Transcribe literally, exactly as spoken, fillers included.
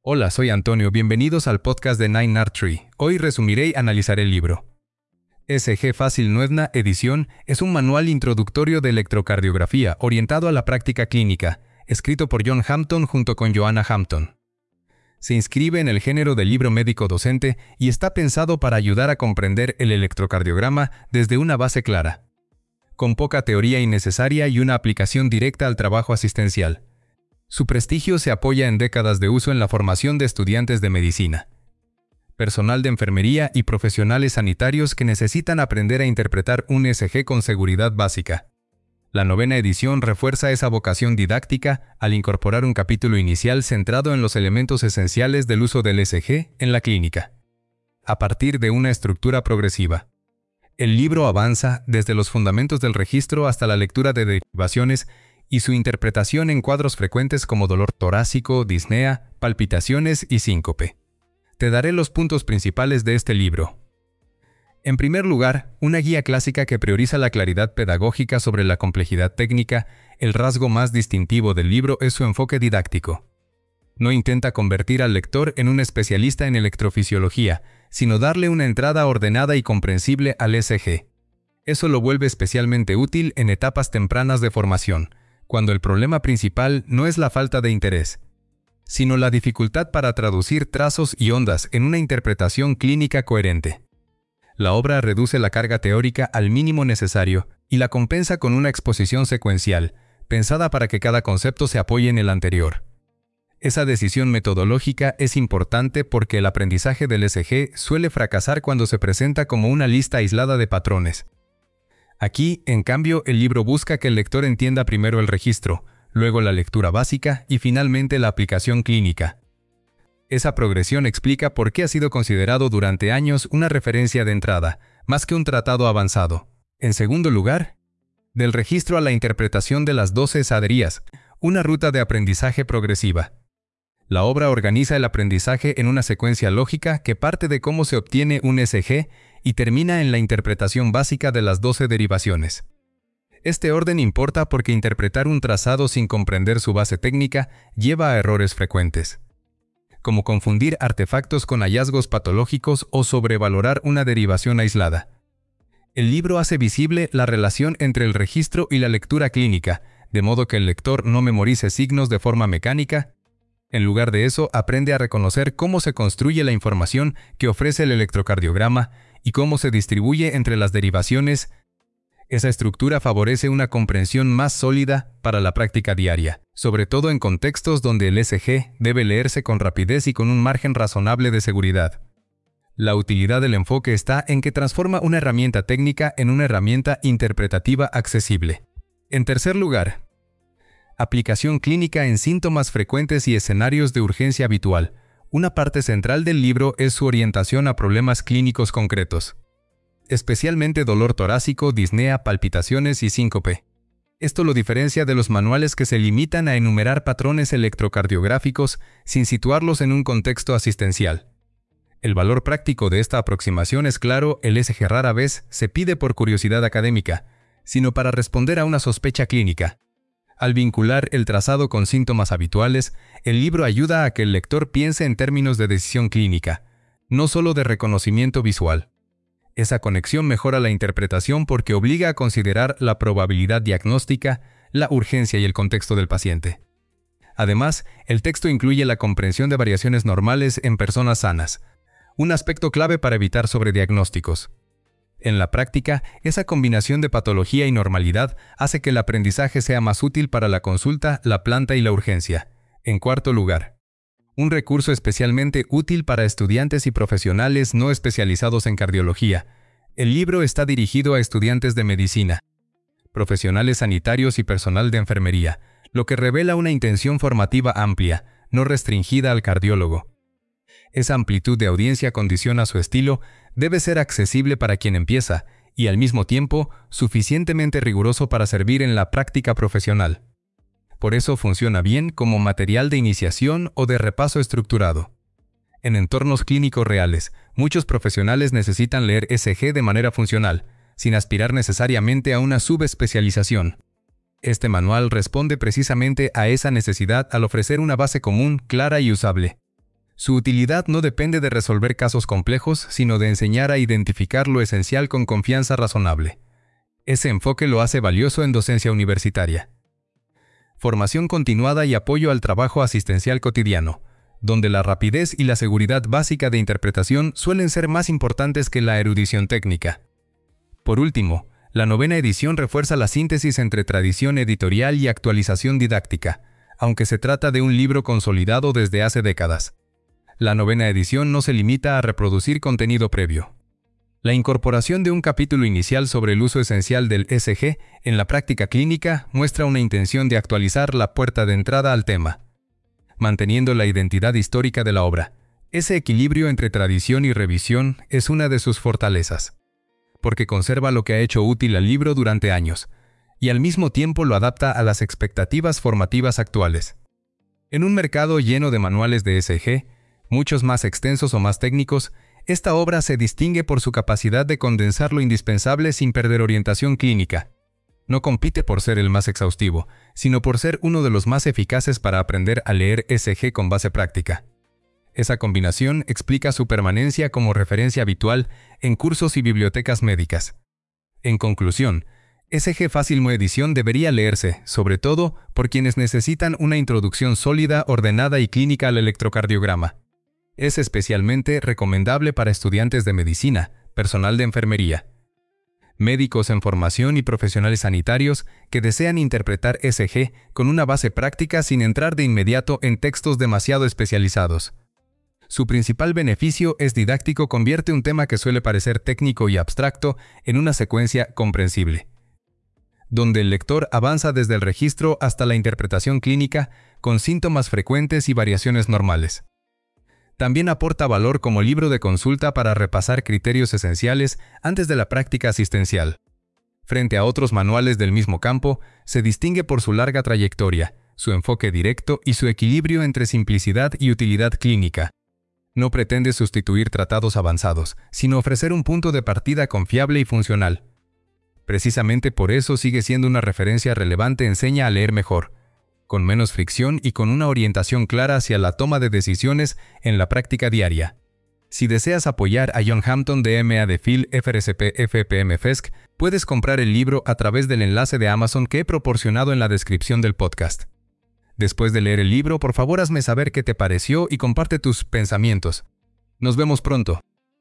Hola, soy Antonio, bienvenidos al podcast de Nine Art Tree. Hoy resumiré y analizaré el libro. E S G Fácil Nueva Edición es un manual introductorio de electrocardiografía orientado a la práctica clínica, escrito por John Hampton junto con Joanna Hampton. Se inscribe en el género del libro médico docente y está pensado para ayudar a comprender el electrocardiograma desde una base clara, con poca teoría innecesaria y una aplicación directa al trabajo asistencial. Su prestigio se apoya en décadas de uso en la formación de estudiantes de medicina, personal de enfermería y profesionales sanitarios que necesitan aprender a interpretar un E S G con seguridad básica. La novena edición refuerza esa vocación didáctica al incorporar un capítulo inicial centrado en los elementos esenciales del uso del E S G en la clínica, a partir de una estructura progresiva. El libro avanza desde los fundamentos del registro hasta la lectura de derivaciones y su interpretación en cuadros frecuentes como dolor torácico, disnea, palpitaciones y síncope. Te daré los puntos principales de este libro. En primer lugar, una guía clásica que prioriza la claridad pedagógica sobre la complejidad técnica. El rasgo más distintivo del libro es su enfoque didáctico. No intenta convertir al lector en un especialista en electrofisiología, sino darle una entrada ordenada y comprensible al E S G. Eso lo vuelve especialmente útil en etapas tempranas de formación, cuando el problema principal no es la falta de interés, sino la dificultad para traducir trazos y ondas en una interpretación clínica coherente. La obra reduce la carga teórica al mínimo necesario y la compensa con una exposición secuencial, pensada para que cada concepto se apoye en el anterior. Esa decisión metodológica es importante porque el aprendizaje del E S G suele fracasar cuando se presenta como una lista aislada de patrones. Aquí, en cambio, el libro busca que el lector entienda primero el registro, luego la lectura básica y finalmente la aplicación clínica. Esa progresión explica por qué ha sido considerado durante años una referencia de entrada, más que un tratado avanzado. En segundo lugar, del registro a la interpretación de las doce esadarías, una ruta de aprendizaje progresiva. La obra organiza el aprendizaje en una secuencia lógica que parte de cómo se obtiene un E S G y termina en la interpretación básica de las doce derivaciones. Este orden importa porque interpretar un trazado sin comprender su base técnica lleva a errores frecuentes, como confundir artefactos con hallazgos patológicos o sobrevalorar una derivación aislada. El libro hace visible la relación entre el registro y la lectura clínica, de modo que el lector no memorice signos de forma mecánica. En lugar de eso, aprende a reconocer cómo se construye la información que ofrece el electrocardiograma y cómo se distribuye entre las derivaciones. Esa estructura favorece una comprensión más sólida para la práctica diaria, sobre todo en contextos donde el E S G debe leerse con rapidez y con un margen razonable de seguridad. La utilidad del enfoque está en que transforma una herramienta técnica en una herramienta interpretativa accesible. En tercer lugar, aplicación clínica en síntomas frecuentes y escenarios de urgencia habitual. Una parte central del libro es su orientación a problemas clínicos concretos, especialmente dolor torácico, disnea, palpitaciones y síncope. Esto lo diferencia de los manuales que se limitan a enumerar patrones electrocardiográficos sin situarlos en un contexto asistencial. El valor práctico de esta aproximación es claro. El E S G rara vez se pide por curiosidad académica, sino para responder a una sospecha clínica. Al vincular el trazado con síntomas habituales, el libro ayuda a que el lector piense en términos de decisión clínica, no solo de reconocimiento visual. Esa conexión mejora la interpretación porque obliga a considerar la probabilidad diagnóstica, la urgencia y el contexto del paciente. Además, el texto incluye la comprensión de variaciones normales en personas sanas, un aspecto clave para evitar sobrediagnósticos. En la práctica, esa combinación de patología y normalidad hace que el aprendizaje sea más útil para la consulta, la planta y la urgencia. En cuarto lugar, un recurso especialmente útil para estudiantes y profesionales no especializados en cardiología. El libro está dirigido a estudiantes de medicina, profesionales sanitarios y personal de enfermería, lo que revela una intención formativa amplia, no restringida al cardiólogo. Esa amplitud de audiencia condiciona su estilo. Debe ser accesible para quien empieza y al mismo tiempo suficientemente riguroso para servir en la práctica profesional. Por eso funciona bien como material de iniciación o de repaso estructurado. En entornos clínicos reales, muchos profesionales necesitan leer E S G de manera funcional, sin aspirar necesariamente a una subespecialización. Este manual responde precisamente a esa necesidad al ofrecer una base común, clara y usable. Su utilidad no depende de resolver casos complejos, sino de enseñar a identificar lo esencial con confianza razonable. Ese enfoque lo hace valioso en docencia universitaria. Formación continuada y apoyo al trabajo asistencial cotidiano, donde la rapidez y la seguridad básica de interpretación suelen ser más importantes que la erudición técnica. Por último, la novena edición refuerza la síntesis entre tradición editorial y actualización didáctica, aunque se trata de un libro consolidado desde hace décadas. La novena edición no se limita a reproducir contenido previo. La incorporación de un capítulo inicial sobre el uso esencial del E S G en la práctica clínica muestra una intención de actualizar la puerta de entrada al tema, manteniendo la identidad histórica de la obra. Ese equilibrio entre tradición y revisión es una de sus fortalezas, porque conserva lo que ha hecho útil al libro durante años, y al mismo tiempo lo adapta a las expectativas formativas actuales. En un mercado lleno de manuales de E S G, muchos más extensos o más técnicos, esta obra se distingue por su capacidad de condensar lo indispensable sin perder orientación clínica. No compite por ser el más exhaustivo, sino por ser uno de los más eficaces para aprender a leer E S G con base práctica. Esa combinación explica su permanencia como referencia habitual en cursos y bibliotecas médicas. En conclusión, E S G Fácil Mo Edición debería leerse, sobre todo, por quienes necesitan una introducción sólida, ordenada y clínica al electrocardiograma. Es especialmente recomendable para estudiantes de medicina, personal de enfermería, médicos en formación y profesionales sanitarios que desean interpretar E S G con una base práctica sin entrar de inmediato en textos demasiado especializados. Su principal beneficio es didáctico, convierte un tema que suele parecer técnico y abstracto en una secuencia comprensible, donde el lector avanza desde el registro hasta la interpretación clínica con síntomas frecuentes y variaciones normales. También aporta valor como libro de consulta para repasar criterios esenciales antes de la práctica asistencial. Frente a otros manuales del mismo campo, se distingue por su larga trayectoria, su enfoque directo y su equilibrio entre simplicidad y utilidad clínica. No pretende sustituir tratados avanzados, sino ofrecer un punto de partida confiable y funcional. Precisamente por eso sigue siendo una referencia relevante. Enseña a leer mejor, con menos fricción y con una orientación clara hacia la toma de decisiones en la práctica diaria. Si deseas apoyar a John Hampton de M A de Phil F R C P F P M F E S C, puedes comprar el libro a través del enlace de Amazon que he proporcionado en la descripción del podcast. Después de leer el libro, por favor hazme saber qué te pareció y comparte tus pensamientos. Nos vemos pronto.